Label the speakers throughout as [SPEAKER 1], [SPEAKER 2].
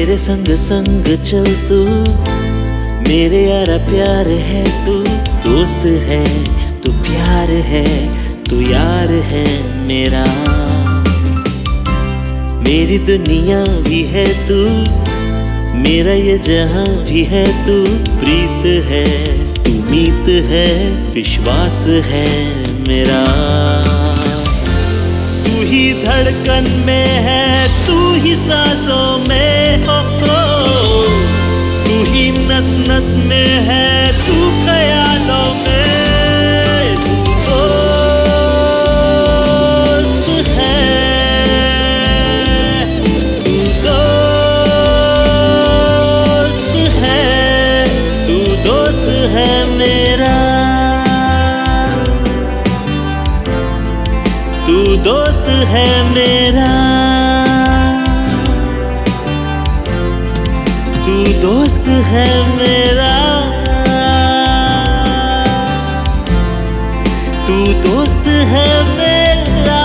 [SPEAKER 1] मेरे संग संग चल तू, मेरे यारा प्यार है तू। दोस्त है तू, प्यार है तू, यार है मेरा। मेरी दुनिया भी है तू, मेरा ये जहां भी है तू। प्रीत है तू, मीत है, विश्वास है मेरा। तू ही धड़कन में है, तू ही सांसों में हो। तू ही नस नस में है, तू ख्यालों में। तू दोस्त है, तू दोस्त है, तू दोस्त है मेरा। तू दोस्त है मेरा, तू दोस्त है मेरा, तू दोस्त है मेरा।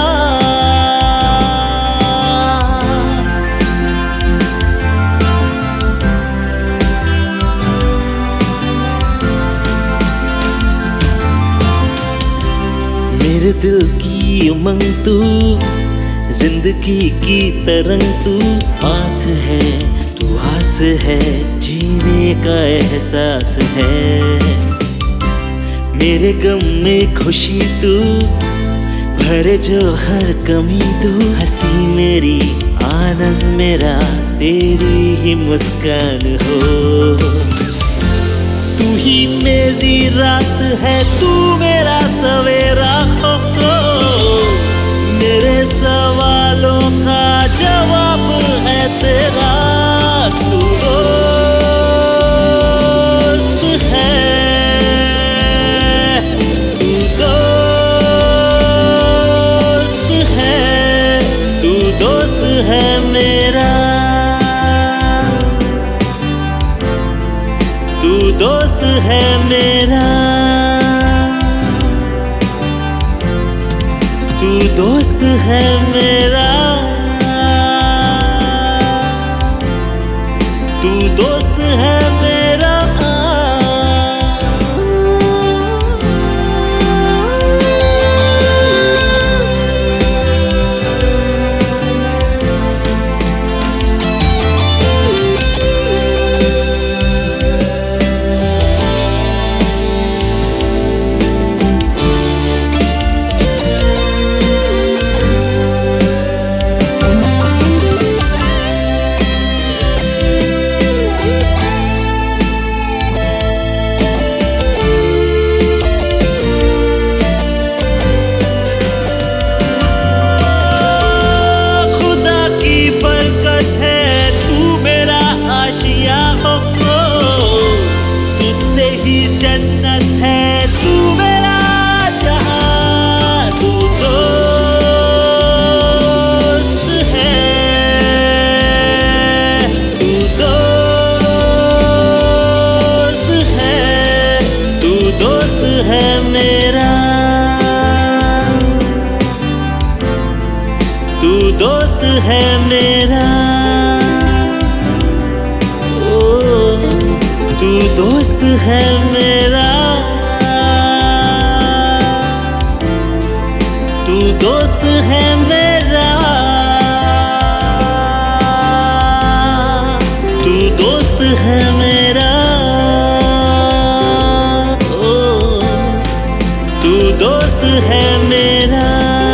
[SPEAKER 1] मेरे दिल की उमंग तू, जिंदगी की तरंग तू। आस है तू, आस है, जीने का एहसास है। मेरे गम में खुशी तू, भरे जो हर कमी तू। हंसी मेरी, आनंद मेरा, तेरी ही मुस्कान हो। तू ही मेरी रात है, तू मेरा सवेरा हो। मेरे सवालों का जवाब है तेरा। तू दोस्त है, तू दोस्त है, तू दोस्त है मेरा। तू दोस्त है मेरा, तू दोस्त है मेरा, तू दोस्त है मेरा। जन्नत है तू मेरा जहां। तू दोस्त है, तू दोस्त है, तू दोस्त है मेरा। तू दोस्त है मेरा, तू दोस्त है मेरा, तू दोस्त है मेरा, तू दोस्त है मेरा, तू दोस्त है मेरा,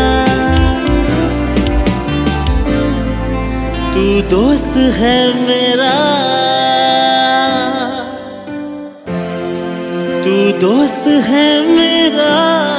[SPEAKER 1] तू दोस्त है मेरा, तू दोस्त है मेरा।